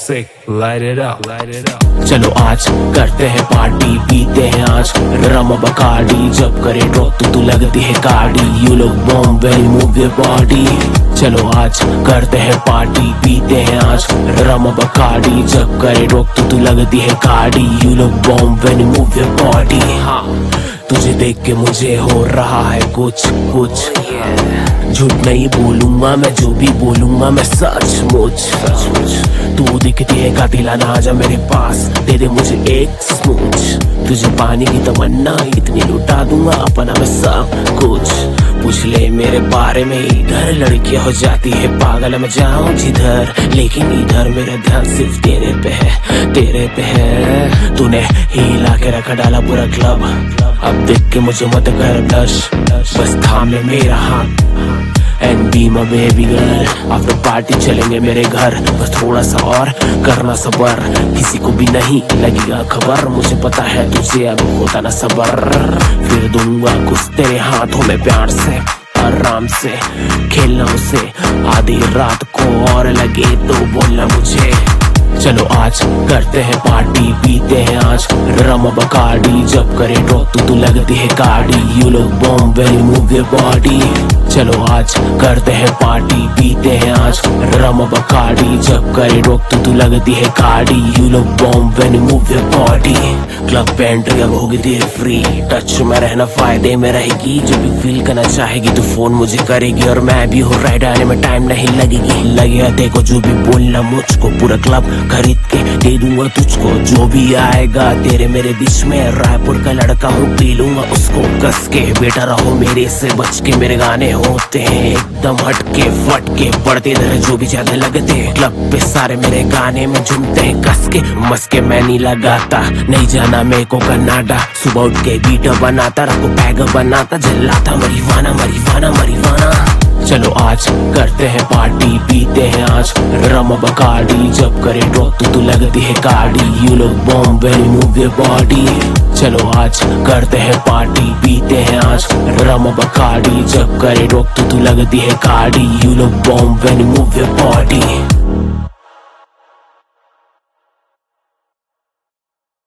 sick, light it up, light it up. चलो आज करते हैं पार्टी, पीते हैं आज रम बकाडी, जब करे ड्रॉप तो तू लगती है गाड़ी, you look bomb when you move your body. चलो आज करते हैं पार्टी, पीते हैं आज रम बकाडी, जब करे ड्रॉप तो तू लगती है गाड़ी, you look bomb when you move your body. हाँ, तुझे देख के मुझे हो रहा है कुछ कुछ, झूठ नहीं बोलूंगा मैं, जो भी बोलूंगा मैं सचमुच। तू दिखती है कातिलाना, आजा मेरे पास दे दे मुझे एक स्मूच, तुझे पानी की तमन्ना इतनी लुटा दूंगा अपना मैं सब कुछ। पूछ ले मेरे बारे में, इधर लड़कियां हो जाती है पागल, मैं जाऊं जिधर, लेकिन इधर मेरा ध्यान सिर्फ तेरे पे है, तेरे पे है। तूने हिला के रखा डाला पूरा क्लब, अब देख के मुझे मत कर ब्लश, बस थाम ले मेरा हाथ and be my baby girl. After party चलेंगे मेरे घर, बस थोड़ा सा और करना सबर, किसी को भी नहीं लगेगा खबर, मुझे पता है तुझे अब होता ना सबर। फिर दूंगा कुछ तेरे हाथों में प्यार से, आराम से खेलना उसे, आधी रात को और लगे तो बोलना मुझे। चलो आज करते हैं पार्टी, पीते हैं आज रम बकाडी, जब करे ड्रॉप तो तू लगती है गाड़ी, you look bomb when you move your body. चलो आज करते हैं पार्टी, पीते हैं आज रम बकाडी, जब करे ड्रॉप तो तू लगती है गाड़ी, you look bomb when you move your body. Club पे एंट्री अब होगी तेरी फ्री, टच में रहना फायदे में रहेगी, जो भी फील करना चाहेगी तो फोन मुझे करेगी, और मैं भी हूँ राइड आने में टाइम नहीं लगेगी। लगेगा देखो जो भी बोलना मुझको, पूरा क्लब खरीद के दे दूंगा तुझको, जो भी आएगा तेरे मेरे बीच में, रायपुर का लड़का हूँ पी लूंगा उसको कस के। बेटा रहो मेरे से बच के, मेरे गाने होते हैं एकदम हटके फटके, पड़ते इधर जो भी ज्यादा लगते हैं, क्लब पे सारे मेरे गाने में झूमते हैं कस के। मस्के मैं नहीं लगाता, नहीं जाना मेरे को कनाडा, सुबह उठ के बीट बनाता, रात को पैग बनाता, जलाता मरीवाना मरीवाना मरीवाना। चलो आज करते हैं पार्टी, पीते हैं आज रम बकाडी, जब करे ड्रॉप तो तू लगती है गाड़ी, you look bomb when you move your body. चलो आज करते हैं पार्टी, पीते हैं आज रम बकाडी, जब करे ड्रॉप तो तू लगती है गाड़ी, you look bomb when you move your body.